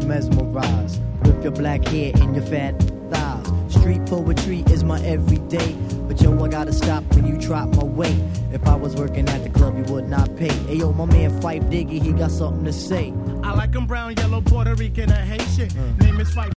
me mesmerized with your black hair and your fat thighs. Street poetry is my everyday, but yo, I gotta stop when you drop my weight. If I was working at the club, you would not pay. Hey yo, my man Phife Diggy, he got something to say. I like him brown, yellow, Puerto Rican, or Haitian. Name is Phife